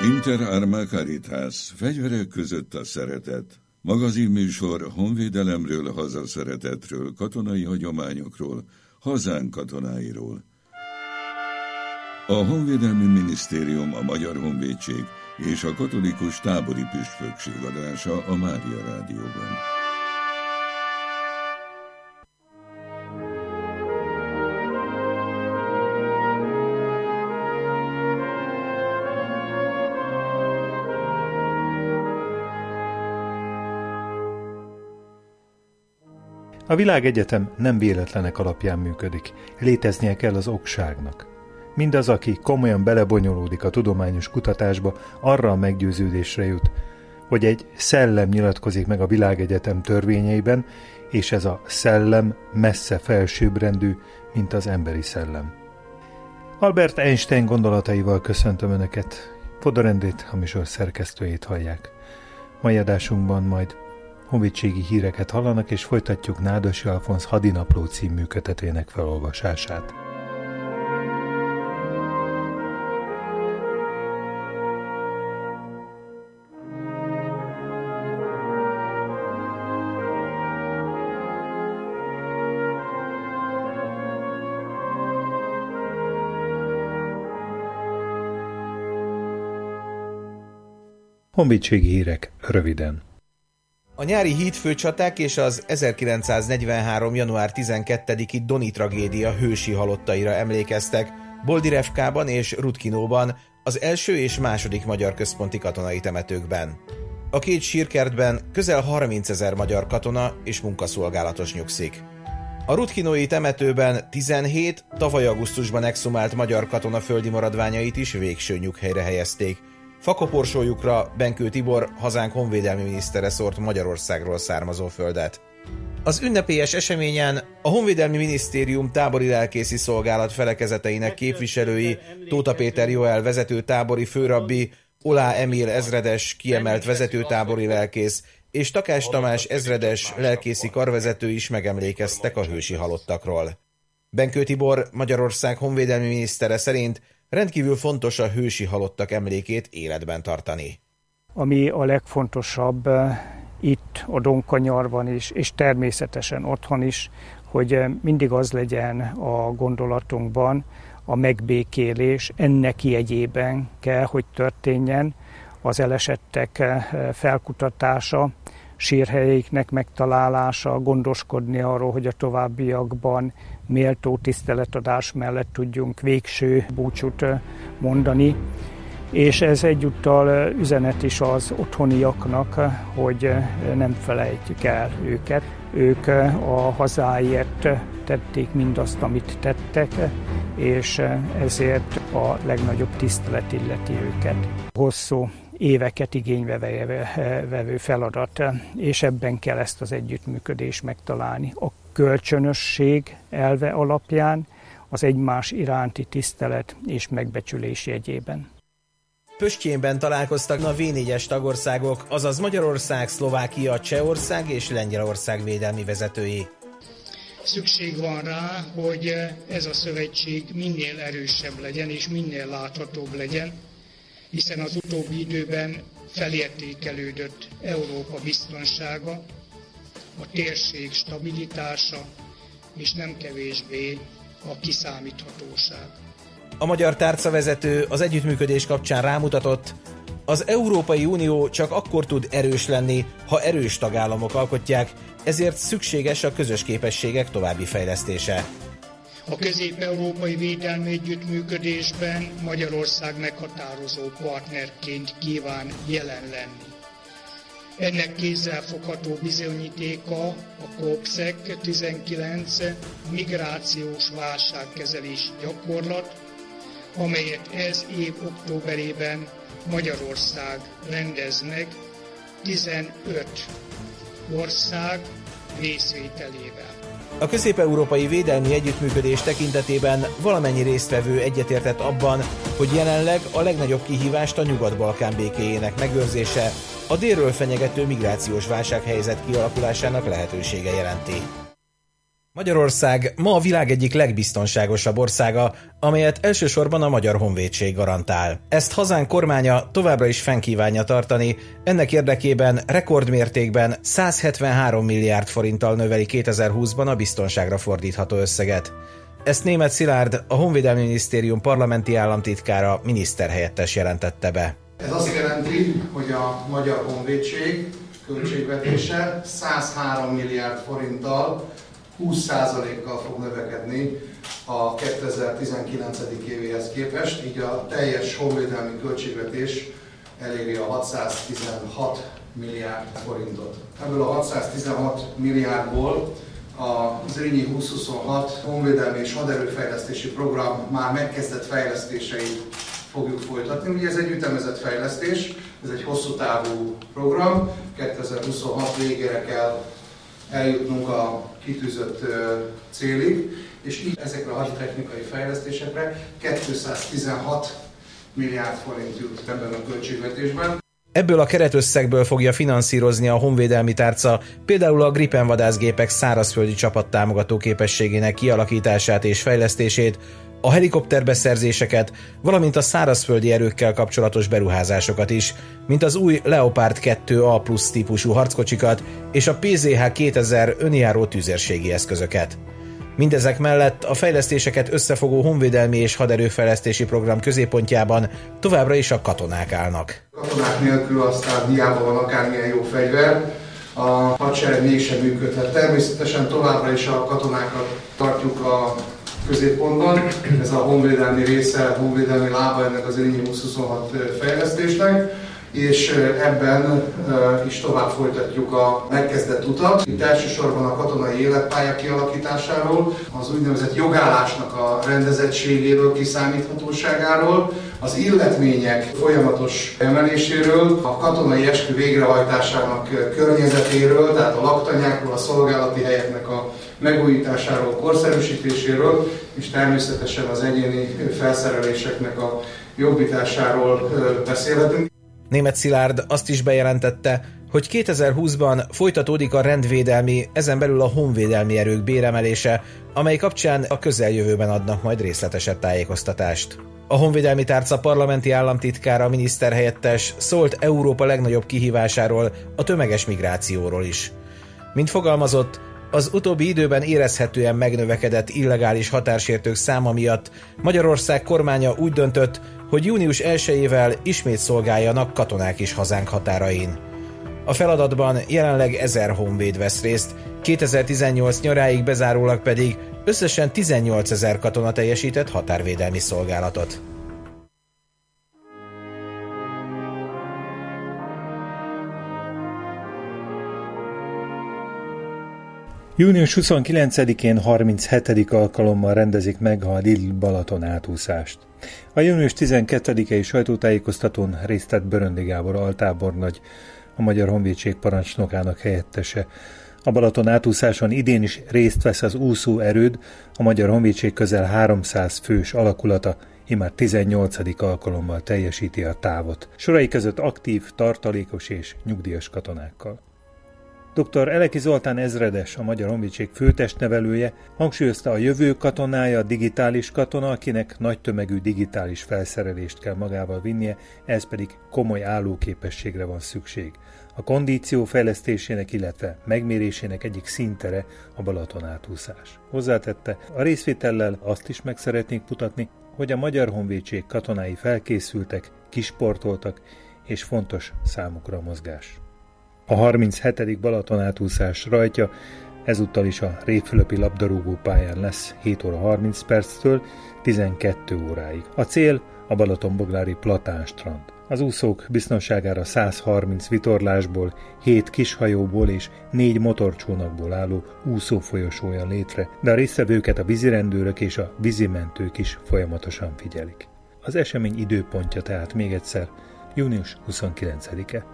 Inter Arma Caritas, fegyverek között a szeretet. Magazinműsor honvédelemről, hazaszeretetről, katonai hagyományokról, hazánk katonáiról. A Honvédelmi Minisztérium, a Magyar Honvédség és a Katolikus Tábori Püspökség adása a Mária Rádióban. A világegyetem nem véletlenek alapján működik, léteznie kell az okságnak. Mindaz, aki komolyan belebonyolódik a tudományos kutatásba, arra a meggyőződésre jut, hogy egy szellem nyilatkozik meg a világegyetem törvényeiben, és ez a szellem messze felsőbbrendű, mint az emberi szellem. Albert Einstein gondolataival köszöntöm Önöket, Fodor Endrét, a műsor szerkesztőjét hallják. Mai adásunkban majd honvédségi híreket hallanak, és folytatjuk Nádasi Alfonz Hadinapló című kötetének felolvasását. Honvédségi hírek röviden. A nyári hídfőcsaták és az 1943. január 12-i Doni tragédia hősi halottaira emlékeztek Boldirevkában és Rutkinóban, az első és második magyar központi katonai temetőkben. A két sírkertben közel 30 000 magyar katona és munkaszolgálatos nyugszik. A rutkinói temetőben 17 tavaly augusztusban exhumált magyar katona földi maradványait is végső nyughelyre helyezték. Fakoporsójukra Benkő Tibor, hazánk honvédelmi minisztere szórt Magyarországról származó földet. Az ünnepélyes eseményen a Honvédelmi Minisztérium tábori lelkészi szolgálat felekezeteinek képviselői, Tóta Péter Joel vezető tábori főrabbi, Olá Emil ezredes kiemelt vezető tábori lelkész és Takás Tamás ezredes lelkészi karvezető is megemlékeztek a hősi halottakról. Benkő Tibor, Magyarország honvédelmi minisztere szerint rendkívül fontos a hősi halottak emlékét életben tartani. Ami a legfontosabb itt a Donkanyarban is, és természetesen otthon is, hogy mindig az legyen a gondolatunkban a megbékélés, ennek jegyében kell, hogy történjen az elesettek felkutatása, sírhelyeiknek megtalálása, gondoskodni arról, hogy a továbbiakban méltó tiszteletadás mellett tudjunk végső búcsút mondani. És ez egyúttal üzenet is az otthoniaknak, hogy nem felejtjük el őket. Ők a hazáért tették mindazt, amit tettek, és ezért a legnagyobb tisztelet illeti őket. Hosszú éveket igénybe vevő feladat, és ebben kell ezt az együttműködést megtalálni. A kölcsönösség elve alapján, az egymás iránti tisztelet és megbecsülés jegyében. Pöstjénben találkoztak a V4-es tagországok, azaz Magyarország, Szlovákia, Csehország és Lengyelország védelmi vezetői. Szükség van rá, hogy ez a szövetség minél erősebb legyen és minél láthatóbb legyen, hiszen az utóbbi időben felértékelődött Európa biztonsága, a térség stabilitása és nem kevésbé a kiszámíthatóság. A magyar tárcavezető az együttműködés kapcsán rámutatott, az Európai Unió csak akkor tud erős lenni, ha erős tagállamok alkotják, ezért szükséges a közös képességek további fejlesztése. A közép-európai védelmi együttműködésben Magyarország meghatározó partnerként kíván jelen lenni. Ennek kézzelfogható bizonyítéka a COPSEC 19 migrációs válságkezelési gyakorlat, amelyet ez év októberében Magyarország rendez meg 15 ország részvételével. A közép-európai védelmi együttműködés tekintetében valamennyi résztvevő egyetértett abban, hogy jelenleg a legnagyobb kihívást a Nyugat-Balkán békéjének megőrzése, a délről fenyegető migrációs válsághelyzet kialakulásának lehetősége jelenti. Magyarország ma a világ egyik legbiztonságosabb országa, amelyet elsősorban a Magyar Honvédség garantál. Ezt hazánk kormánya továbbra is fenn kívánja tartani, ennek érdekében rekordmértékben 173 milliárd forinttal növeli 2020-ban a biztonságra fordítható összeget. Ezt Németh Szilárd, a Honvédelmi Minisztérium parlamenti államtitkára, miniszterhelyettes jelentette be. Ez azt jelenti, hogy a Magyar Honvédség költségvetése 103 milliárd forinttal 20%-kal fog növekedni a 2019. évéhez képest, így a teljes honvédelmi költségvetés eléri a 616 milliárd forintot. Ebből a 616 milliárdból az Zrínyi 2026 honvédelmi és haderőfejlesztési program már megkezdett fejlesztéseit fogjuk folytatni. Ugye ez egy ütemezett fejlesztés, ez egy hosszú távú program, 2026 végére kell eljutnunk a kitűzött célig, és így ezekre a haditechnikai fejlesztésekre 216 milliárd forint jut ebben a költségvetésben. Ebből a keretösszegből fogja finanszírozni a honvédelmi tárca például a Gripen vadászgépek szárazföldi csapattámogató képességének kialakítását és fejlesztését, a helikopterbeszerzéseket, valamint a szárazföldi erőkkel kapcsolatos beruházásokat is, mint az új Leopard 2A+ típusú harckocsikat és a PZH 2000 önjáró tüzérségi eszközöket. Mindezek mellett a fejlesztéseket összefogó honvédelmi és haderőfejlesztési program középpontjában továbbra is a katonák állnak. Katonák nélkül aztán hiába van akármilyen jó fegyver, a hadsereg mégsem működhet. Természetesen továbbra is a katonákat tartjuk a középpontban. Ez a honvédelmi része, a honvédelmi lába ennek az Zrínyi 2026 fejlesztésnek, és ebben is tovább folytatjuk a megkezdett utat. Itt elsősorban a katonai életpálya kialakításáról, az úgynevezett jogállásnak a rendezettségéről, kiszámíthatóságáról, az illetmények folyamatos emeléséről, a katonai eskü végrehajtásának környezetéről, tehát a laktanyákról, a szolgálati helyeknek a megújításáról, korszerűsítéséről, és természetesen az egyéni felszereléseknek a jobbításáról beszélhetünk. Németh Szilárd azt is bejelentette, hogy 2020-ban folytatódik a rendvédelmi, ezen belül a honvédelmi erők béremelése, amely kapcsán a közeljövőben adnak majd részletesebb tájékoztatást. A honvédelmi tárca parlamenti államtitkára, miniszterhelyettes szólt Európa legnagyobb kihívásáról, a tömeges migrációról is. Mint fogalmazott, az utóbbi időben érezhetően megnövekedett illegális határsértők száma miatt Magyarország kormánya úgy döntött, hogy június 1-ével ismét szolgáljanak katonák is hazánk határain. A feladatban jelenleg 1000 honvéd vesz részt, 2018 nyaráig bezárólag pedig összesen 18 000 katona teljesített határvédelmi szolgálatot. Június 29-én 37. alkalommal rendezik meg a Lille-Balaton átúszást. A június 12-i sajtótájékoztatón részt vett Böröndi Gábor altábornagy, a Magyar Honvédség parancsnokának helyettese. A Balaton átúszáson idén is részt vesz az úszó erőd, a Magyar Honvédség közel 300 fős alakulata, immár 18. alkalommal teljesíti a távot. Sorai között aktív, tartalékos és nyugdíjas katonákkal. Dr. Eleki Zoltán ezredes, a Magyar Honvédség főtestnevelője hangsúlyozta, a jövő katonája a digitális katona, akinek nagy tömegű digitális felszerelést kell magával vinnie, ez pedig komoly állóképességre van szükség. A kondíció fejlesztésének, illetve megmérésének egyik színtere a Balaton átúszás. Hozzátette, a részvétellel azt is meg szeretnék mutatni, hogy a Magyar Honvédség katonái felkészültek, kisportoltak, és fontos számukra a mozgás. A 37. Balaton átúszás rajtja ezúttal is a Révfülöpi labdarúgó pályán lesz 7 óra 30 perctől 12 óráig. A cél a Balatonboglári Platán strand. Az úszók biztonságára 130 vitorlásból, 7 kishajóból és 4 motorcsónakból álló úszófolyosó jön létre, de a résztvevőket a vízirendőrök és a vízimentők is folyamatosan figyelik. Az esemény időpontja tehát még egyszer június 29-e.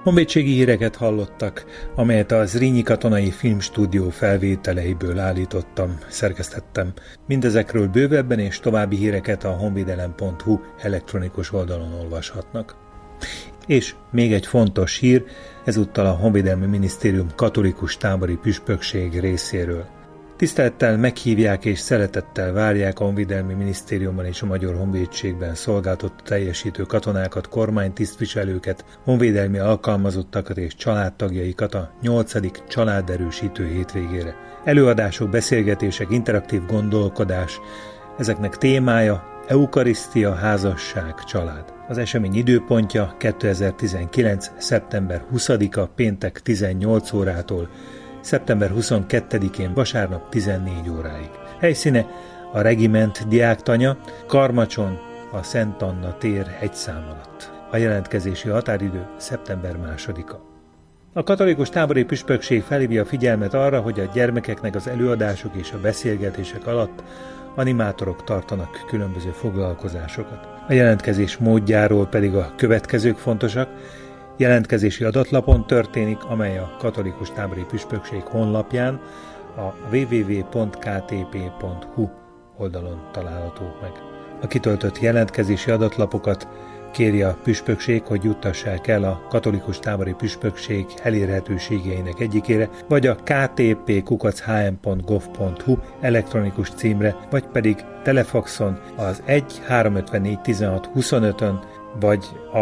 Honvédségi híreket hallottak, amelyet a Zrínyi Katonai Filmstúdió felvételeiből állítottam, szerkesztettem. Mindezekről bővebben és további híreket a honvédelem.hu elektronikus oldalon olvashatnak. És még egy fontos hír, ezúttal a Honvédelmi Minisztérium katolikus tábori püspökség részéről. Tisztelettel meghívják és szeretettel várják a Honvédelmi Minisztériumban és a Magyar Honvédségben szolgáltató teljesítő katonákat, kormánytisztviselőket, honvédelmi alkalmazottakat és családtagjaikat a 8. családerősítő hétvégére. Előadások, beszélgetések, interaktív gondolkodás, ezeknek témája eukarisztia, házasság, család. Az esemény időpontja 2019. szeptember 20-a péntek 18 órától, szeptember 22-én vasárnap 14 óráig. Helyszíne a Regiment diáktanya, Karmacson, a Szent Anna tér 1 szám alatt. A jelentkezési határidő szeptember 2-a. A katolikus tábori püspökség felhívja a figyelmet arra, hogy a gyermekeknek az előadások és a beszélgetések alatt animátorok tartanak különböző foglalkozásokat. A jelentkezés módjáról pedig a következők fontosak. Jelentkezési adatlapon történik, amely a katolikus tábori püspökség honlapján, a www.ktp.hu oldalon található meg. A kitöltött jelentkezési adatlapokat kéri a püspökség, hogy juttassák el a katolikus tábori püspökség elérhetőségeinek egyikére, vagy a ktp@hm.gov.hu elektronikus címre, vagy pedig telefaxon az 1-354-16-25-ön, vagy a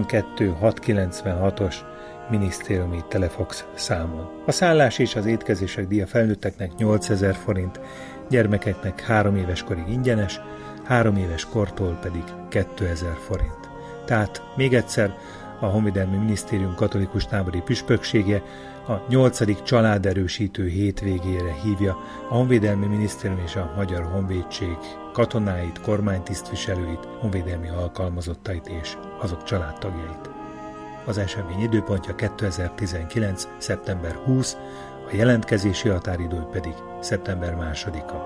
22-696-os minisztériumi telefax számon. A szállás és az étkezések díja felnőtteknek 8000 forint, gyermekeknek 3 éves korig ingyenes, 3 éves kortól pedig 2000 forint. Tehát még egyszer, a Honvédelmi Minisztérium katolikus tábori püspöksége a 8. családerősítő hétvégére hívja a Honvédelmi Minisztérium és a Magyar Honvédség katonáit, kormánytisztviselőit, honvédelmi alkalmazottait és azok családtagjait. Az esemény időpontja 2019. szeptember 20, a jelentkezési határidő pedig szeptember 2-a.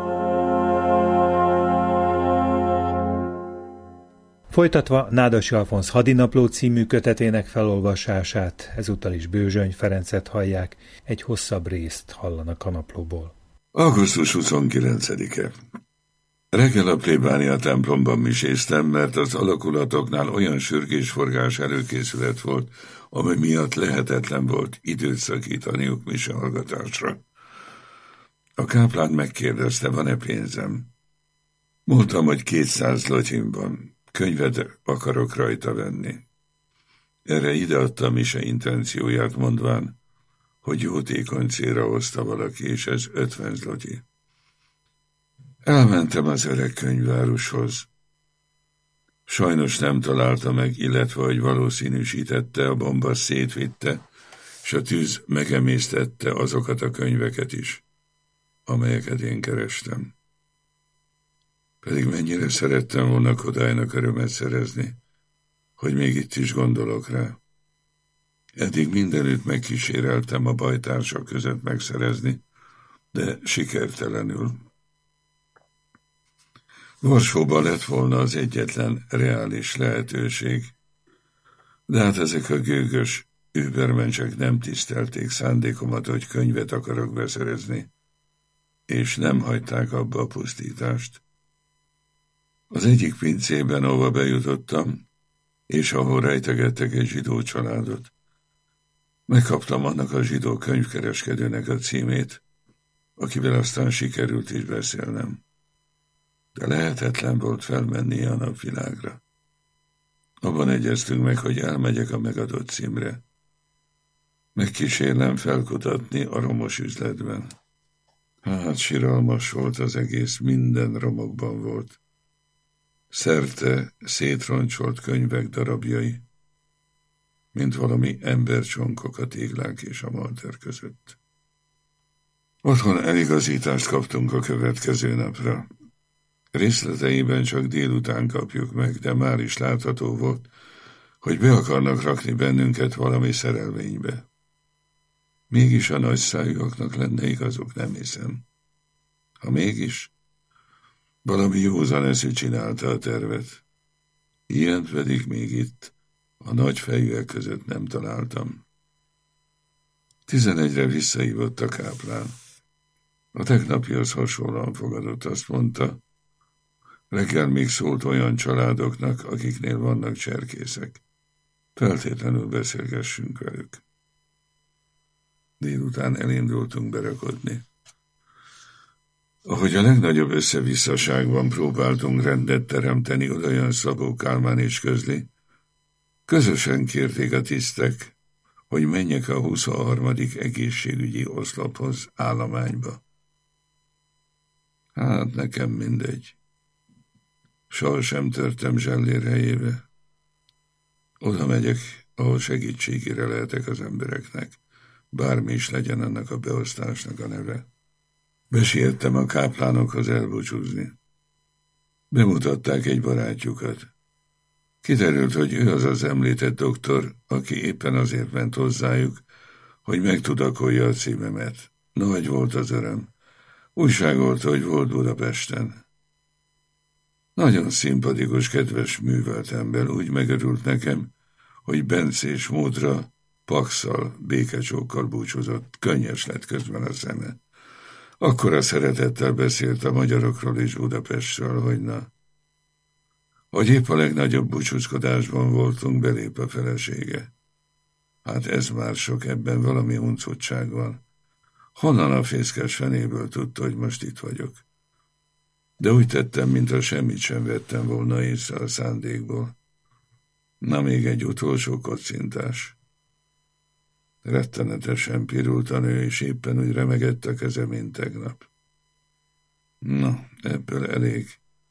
Folytatva Nádasi Alfonz Hadinapló című kötetének felolvasását, ezúttal is Bőzsöny Ferencet hallják, egy hosszabb részt hallanak a naplóból. Augusztus 29-e. Reggel a plébánia templomban miséztem, mert az alakulatoknál olyan sürgésforgás előkészület volt, ami miatt lehetetlen volt időt szakítaniuk misehallgatásra. A káplán megkérdezte, van-e pénzem. Mondtam, hogy 200 zlotyim van. Könyvet akarok rajta venni. Erre ideadta a mise intencióját, mondván, hogy jótékony célra hozta valaki, és ez 50 zlotyi. Elmentem az öreg könyvárushoz. Sajnos nem találta meg, illetve, hogy valószínűsítette, a bomba szétvitte, és a tűz megemésztette azokat a könyveket is, amelyeket én kerestem. Pedig mennyire szerettem volna Kodálynak örömet szerezni, hogy még itt is gondolok rá. Eddig mindenütt megkíséreltem a bajtársak között megszerezni, de sikertelenül. Varsóban lett volna az egyetlen reális lehetőség, de hát ezek a gőgös übermencsek nem tisztelték szándékomat, hogy könyvet akarok beszerezni, és nem hagyták abba a pusztítást. Az egyik pincében, ahova bejutottam, és ahol rejtegettek egy zsidó családot, megkaptam annak a zsidó könyvkereskedőnek a címét, akivel aztán sikerült is beszélnem. De lehetetlen volt felmenni a napvilágra. Abban egyeztünk meg, hogy elmegyek a megadott címre. Megkísérlem felkutatni a romos üzletben. Hát siralmas volt az egész, minden romokban volt. Szerte szétroncsolt könyvek darabjai, mint valami embercsonkok a téglák és a malter között. Otthon eligazítást kaptunk a következő napra. Részleteiben csak délután kapjuk meg, de már is látható volt, hogy be akarnak rakni bennünket valami szerelvénybe. Mégis a nagyszájúaknak lenne igazuk, nem hiszem. Ha mégis, valami józan eszű csinálta a tervet. Ilyen pedig még itt, a A nagy fejűek között nem találtam. 11-re visszahívott a káplán. A tegnapihoz hasonlóan fogadott, azt mondta. Reggel még szólt olyan családoknak, akiknél vannak cserkészek. Feltétlenül beszélgessünk velük. Délután elindultunk berakodni. Ahogy a legnagyobb összevisszaságban próbáltunk rendet teremteni, olyan Szabó Kálmán is közli, közösen kérték a tisztek, hogy menjek a 23. egészségügyi oszlophoz állományba. Hát nekem mindegy. Sohasem törtem zsellér helyébe. Oda megyek, ahol segítségére lehetek az embereknek, bármi is legyen annak a beosztásnak a neve. Besiettem a káplánokhoz elbúcsúzni. Bemutatták egy barátjukat. Kiderült, hogy ő az az említett doktor, aki éppen azért ment hozzájuk, hogy megtudakolja a címemet. Nagy volt az öröm. Újságolta, hogy volt Budapesten. Nagyon szimpatikus, kedves, művelt ember, úgy megörült nekem, hogy bencés módra, pakszal, békecsókkal búcsúzott, könnyes lett közben a szeme. Akkora szeretettel beszélt a magyarokról és Budapestről, hogy na. Hogy épp a legnagyobb búcsúzkodásban voltunk, belép a felesége. Hát ez már sok, ebben valami huncutság van. Honnan a fészkes fenéből tudta, hogy most itt vagyok? De úgy tettem, mintha semmit sem vettem volna észre a szándékból. Na, még egy utolsó kocintás. Rettenetesen pirult a nő, és éppen úgy remegett a keze, mint tegnap. Na, ebből elég.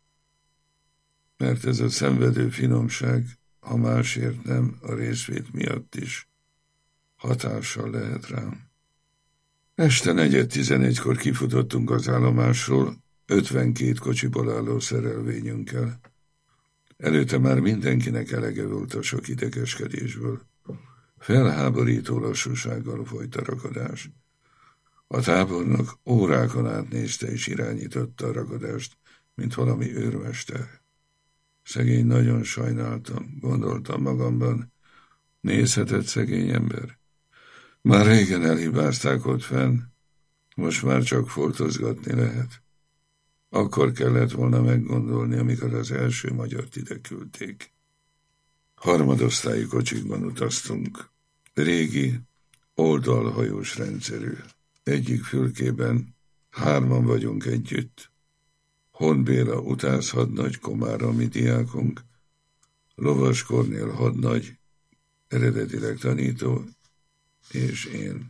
Mert ez a szenvedő finomság, ha másért nem, a részvét miatt is hatással lehet rám. Este 4:11-kor kifutottunk az állomásról, 52 kocsiból álló szerelvényünkkel. Előtte már mindenkinek elege volt a sok idegeskedésből. Felháborító lassúsággal folyt a ragadás. A tábornok órákon át nézte és irányította a ragadást, mint valami őrmester. Szegény, nagyon sajnáltam, gondoltam magamban. Nézhetett szegény ember. Már régen elhibázták ott fenn, most már csak foltozgatni lehet. Akkor kellett volna meggondolni, amikor az első magyart ide küldték. Harmadosztályú kocsikban utaztunk. Régi, oldalhajós rendszerű. Egyik fülkében 3 vagyunk együtt. Hon Béla utászhadnagy, komáromi diákunk, Lovas Kornél hadnagy, eredetileg tanító, és én.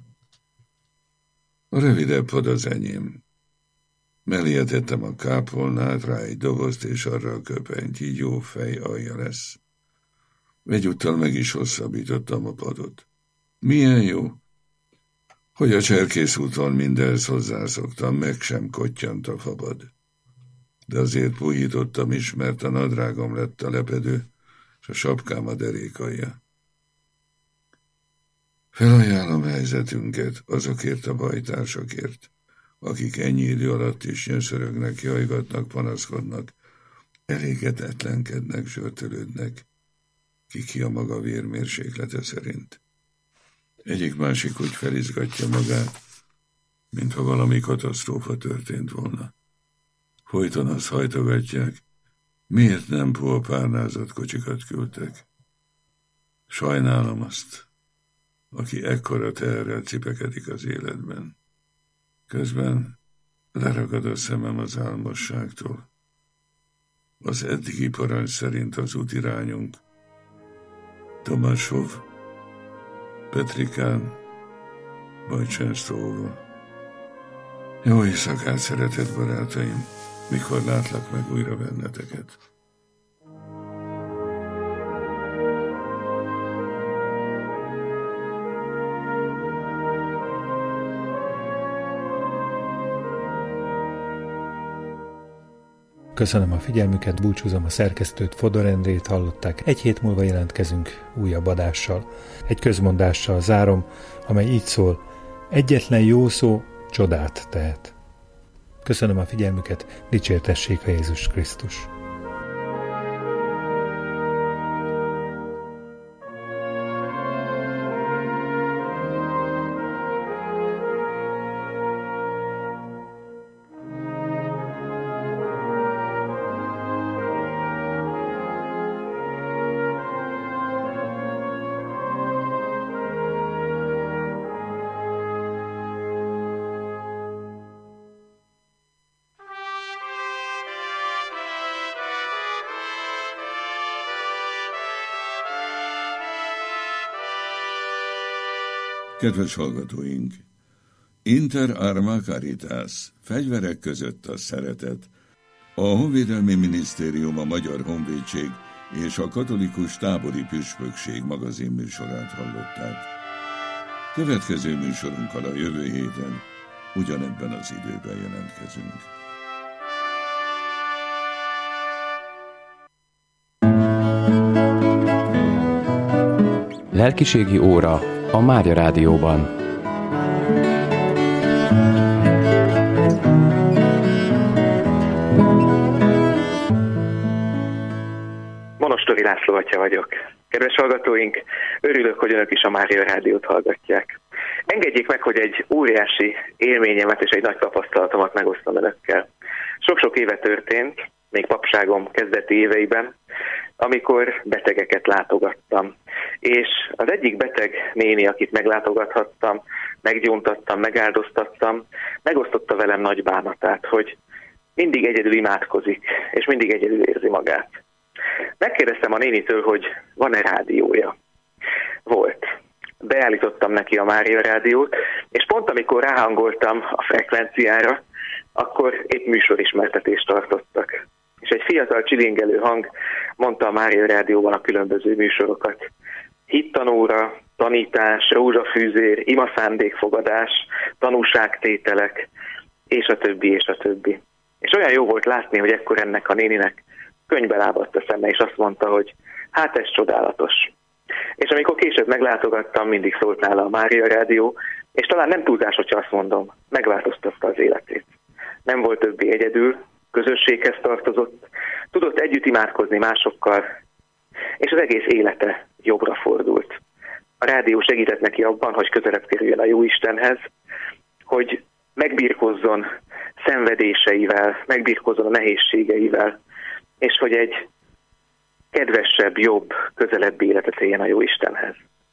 A rövidebb pad az enyém. Mellé tettem a kápolnát, rá egy dobozt, és arra a köpenyt, így jó fej alja lesz. Egyúttal meg is hosszabbítottam a padot. Milyen jó, hogy a Cserkész úton mindenhez hozzászoktam, meg sem kottyant a fabad. De azért puhítottam is, mert a nadrágom lett a lepedő, és a sapkám a derékalja. Felajánlom helyzetünket azokért a bajtársakért, akik ennyi idő alatt is nyöszörögnek, jajgatnak, panaszkodnak, elégedetlenkednek, zsörtölődnek, ki a maga vérmérséklete szerint. Egyik-másik úgy felizgatja magát, mintha valami katasztrófa történt volna. Folyton azt hajtogatják, miért nem pólpárnázott kocsikat küldtek. Sajnálom azt, aki ekkora teherrel cipekedik az életben. Közben leragad a szemem az álmosságtól. Az eddigi parancs szerint az útirányunk Tomasov, Petrikán, Bajcsensztóval. Jó éjszakát, szeretett barátaim, mikor látlak meg újra benneteket. Köszönöm a figyelmüket, búcsúzom a szerkesztőt, Fodor Endrét hallották. Egy hét múlva jelentkezünk újabb adással. Egy közmondással zárom, amely így szól: egyetlen jó szó csodát tehet. Köszönöm a figyelmüket, dicsértessék a Jézus Krisztus! Kedves hallgatóink! Inter arma caritas, fegyverek között a szeretet. A Honvédelmi Minisztérium, a Magyar Honvédség és a Katolikus Tábori Püspökség magazinműsorát hallották. Következő műsorunkkal a jövő héten ugyanebben az időben jelentkezünk. Lelkiségi óra a Mária Rádióban. Monostori László atya vagyok. Kedves hallgatóink, örülök, hogy önök is a Mária Rádiót hallgatják. Engedjék meg, hogy egy óriási élményemet és egy nagy tapasztalatomat megosztom önökkel. Sok-sok éve történt, még papságom kezdeti éveiben, amikor betegeket látogattam. És az egyik beteg néni, akit meglátogathattam, meggyóntattam, megáldoztattam, megosztotta velem nagy bánatát, hogy mindig egyedül imádkozik, és mindig egyedül érzi magát. Megkérdeztem a nénitől, hogy van-e rádiója. Volt. Beállítottam neki a Mária Rádiót, és pont amikor ráhangoltam a frekvenciára, akkor épp műsorismertetést tartottak. És egy fiatal csilingelő hang mondta a Mária Rádióban a különböző műsorokat. Hittanóra, tanítás, rózsafűzér, imaszándékfogadás, tanúságtételek, és a többi, és a többi. És olyan jó volt látni, hogy ekkor ennek a néninek könnybe lábadt a szeme, és azt mondta, hogy hát ez csodálatos. És amikor később meglátogattam, mindig szólt nála a Mária Rádió, és talán nem túlzás, hogyha azt mondom, megváltoztatta az életét. Nem volt többé egyedül, közösséghez tartozott, tudott együtt imádkozni másokkal, és az egész élete jobbra fordult. A rádió segített neki abban, hogy közelebb kerüljön a Jóistenhez, hogy megbirkózzon szenvedéseivel, megbirkózzon a nehézségeivel, és hogy egy kedvesebb, jobb, közelebbi életet éljen a Jóistenhez.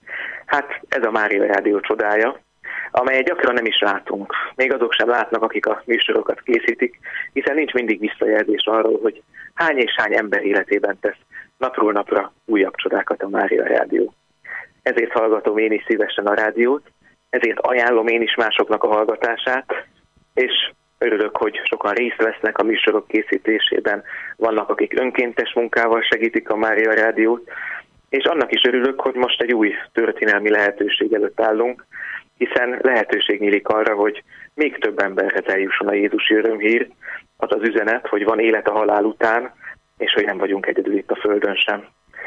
Hát ez a Mária Rádió csodája, amelyet gyakran nem is látunk. Még azok sem látnak, akik a műsorokat készítik, hiszen nincs mindig visszajelzés arról, hogy hány és hány ember életében tesz napról napra újabb csodákat a Mária Rádió. Ezért hallgatom én is szívesen a rádiót, ezért ajánlom én is másoknak a hallgatását, és örülök, hogy sokan részt vesznek a műsorok készítésében, vannak, akik önkéntes munkával segítik a Mária Rádiót, és annak is örülök, hogy most egy új történelmi lehetőség előtt állunk, hiszen lehetőség nyílik arra, hogy még több emberhez eljusson a jézusi örömhír, az az üzenet, hogy van élet a halál után, és hogy nem vagyunk egyedül itt a földön sem.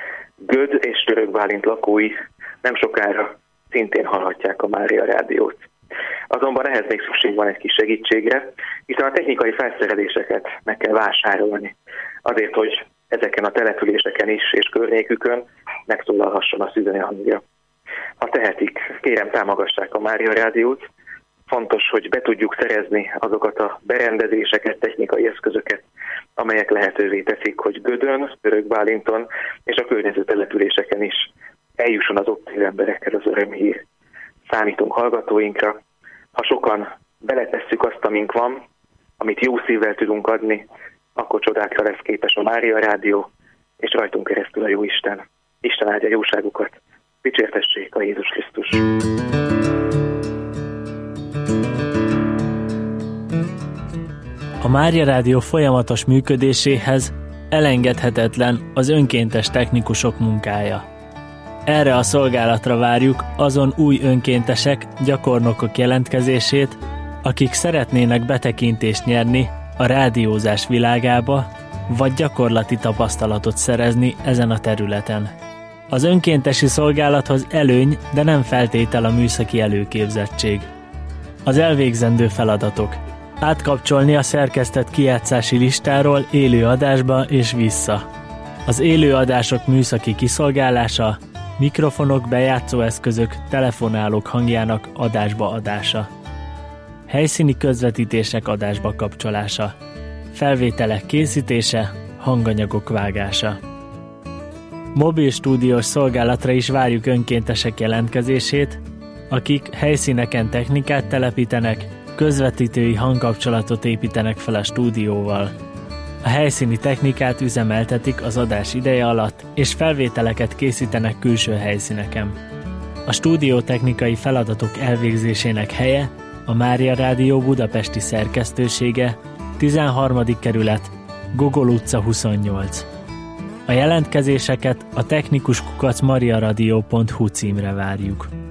Göd és Török Bálint lakói nem sokára szintén hallhatják a Mária Rádiót. Azonban ehhez még szükség van egy kis segítségre, hiszen a technikai felszereléseket meg kell vásárolni, azért, hogy ezeken a településeken is és környékükön megszólalhasson a szüzeni hangja. Ha tehetik, kérem támogassák a Mária Rádiót. Fontos, hogy be tudjuk szerezni azokat a berendezéseket, technikai eszközöket, amelyek lehetővé teszik, hogy Gödön, Török Bálinton és a környező településeken is eljusson az ott élő emberekkel az örömhír. Számítunk hallgatóinkra. Ha sokan beletesszük azt, amink van, amit jó szívvel tudunk adni, akkor csodákra lesz képes a Mária Rádió, és rajtunk keresztül a Jóisten. Isten áldja jóságukat, dicsértessék a Jézus Krisztus! A Mária Rádió folyamatos működéséhez elengedhetetlen az önkéntes technikusok munkája. Erre a szolgálatra várjuk azon új önkéntesek, gyakornokok jelentkezését, akik szeretnének betekintést nyerni a rádiózás világába, vagy gyakorlati tapasztalatot szerezni ezen a területen. Az önkéntesi szolgálathoz előny, de nem feltétel a műszaki előképzettség. Az elvégzendő feladatok: átkapcsolni a szerkesztett kijátszási listáról élő adásba és vissza. Az élő adások műszaki kiszolgálása, mikrofonok, bejátszóeszközök, telefonálók hangjának adásba adása. Helyszíni közvetítések adásba kapcsolása. Felvételek készítése, hanganyagok vágása. Mobil stúdiós szolgálatra is várjuk önkéntesek jelentkezését, akik helyszíneken technikát telepítenek, közvetítői hangkapcsolatot építenek fel a stúdióval. A helyszíni technikát üzemeltetik az adás ideje alatt, és felvételeket készítenek külső helyszíneken. A stúdiótechnikai feladatok elvégzésének helye a Mária Rádió budapesti szerkesztősége, 13. kerület, Gogol utca 28. A jelentkezéseket a technikus@mariaradio.hu címre várjuk.